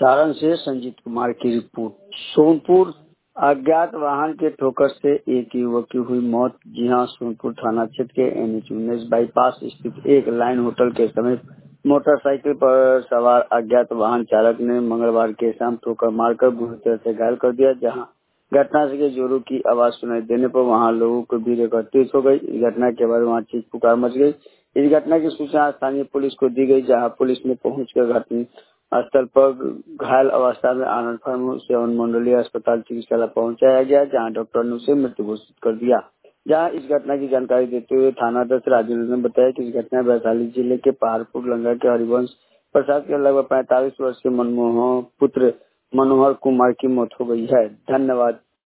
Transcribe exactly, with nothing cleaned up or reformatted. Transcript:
सारण से संजीत कुमार की रिपोर्ट। सोनपुर अज्ञात वाहन के ठोकर से एक युवक की हुई मौत। जी हां, सोनपुर थाना क्षेत्र के एन एच उन्नीस बाईपास स्थित एक लाइन होटल के समीप मोटरसाइकिल पर सवार अज्ञात वाहन चालक ने मंगलवार के शाम ठोकर मारकर बुरी तरह से घायल कर दिया। जहां घटना से जोरों की आवाज सुनाई देने पर वहां लोगों की भीड़ एकत्रित हो गई। इस घटना के बाद वहां चीख पुकार मच गई। इस घटना की सूचना स्थानीय पुलिस को दी गई, जहां पुलिस ने पहुंचकर घटना स्थल पर घायल अवस्था में आनंद फार्म से अनुमंडलीय अस्पताल चिकित्सालय पहुंचाया गया, जहां डॉक्टर ने उसे मृत घोषित कर दिया। जहां इस घटना की जानकारी देते हुए थानाध्यक्ष राजेंद्र ने बताया कि इस घटना वैशाली जिले के पहाड़पुर लंगा के हरिवंश प्रसाद के लगभग पैंतालीस वर्ष के मनमोहन पुत्र मनोहर कुमार की मौत हो गई है। धन्यवाद।